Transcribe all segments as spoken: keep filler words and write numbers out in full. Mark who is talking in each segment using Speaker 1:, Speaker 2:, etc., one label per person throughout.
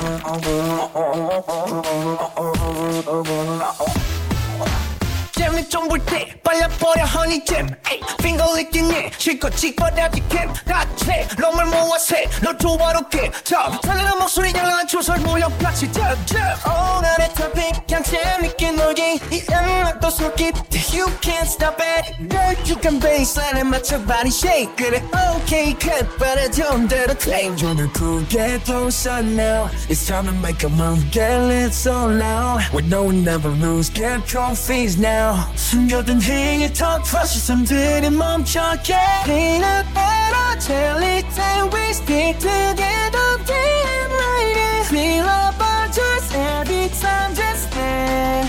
Speaker 1: 잼이 좀 볼 때 발라버려 허니잼 핑거 licking 실컷 찌꺼려지 캠 같이 럼을 모아서 널 조화롭게 점 달라는 목소리 향한 조설 모여 같이 잼잼 오늘의 토픽 그냥 재밌게 놀기 이 음악도 솔깃 You can't stop it 널쭉한 베이스라인에 맞춰 body shake 그래 okay cut 빠르던 대로 claim 존을 크게 도서 now It's time to make a move get lit so loud We know we never lose get trophies now 숨겨둔 힘이 더 trust 사람들이 멈춰게 Peanut butter jelly time we stick together damn right Feel about us every time just stay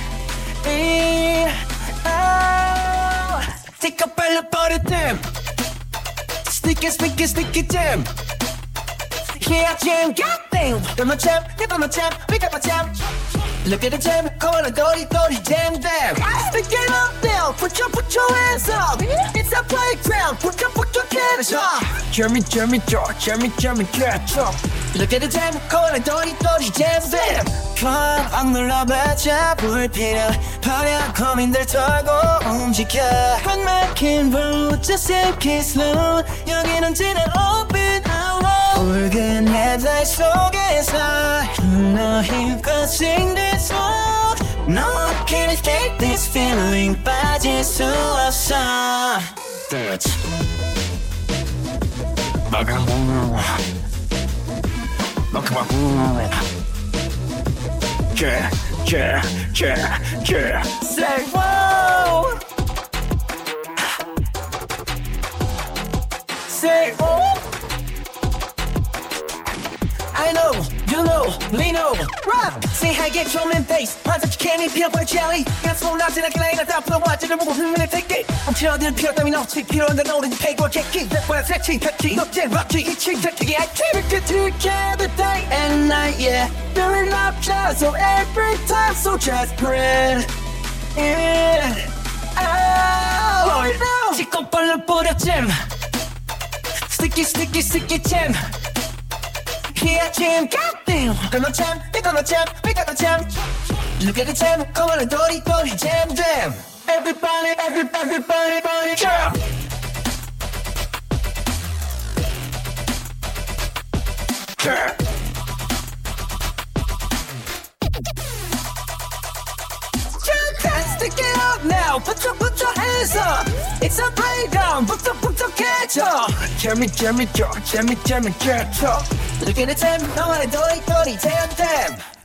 Speaker 1: oh. Take a 발라버려 댐 Sticky sticky sticky jam Yeah jam goddamn You're my champ, you're my champ, we got my champ Look at the jam, come on, dirty, dirty jam jam. Stick it up there, put your, put your hands up. It's a playground, put your, put your hands up. Jeremy, Jeremy, George, Jeremy, Jeremy, catch up. Look at the jam, come on, dirty, dirty jam jam. 꽉 눌러봤자 불필요 버려 고민들 털고 움직여 한 막힌 road, just take it slow. 여긴 언제나 open out. 붉은 헤드라이트 속에서 흘러 힘껏 sing this song No one can escape this feeling 빠질 수 없어 Touch 마감은 마감은 Yeah, yeah, yeah, yeah Say whoa Say whoa I know, you know, lean over, rock. See how I get drum and bass. 반짝이 candy, peanut butter jelly. 그냥 손 나지나게 라인을 다 풀어와. 찌를 보고 흥분을 take it. 엄청나는 필요 따윈 없지. 필요한 건 오렌지 페이고 캐키. 백보다 색치, 터치. 넉제, 럭지, 이치, 터치기. I keep it together day and night, yeah. Feeling up just so every time, so just breathe in. Oh, no. 지껏 발라버려 잼. Sticky, sticky, sticky jam. Yeah, jam, goddamn. Got no jam, we got no jam, we got no jam. Look at the jam, come on, dirty, dirty jam, jam. Everybody, everybody, everybody, everybody, jam. Jam. Stick it up now, put your, put your hands up. It's a playground, put your, put your catch up. Jeremy, Jeremy, George, Jeremy, Jeremy, catch up. Look at the time, I wanna do it, do it, damn, damn.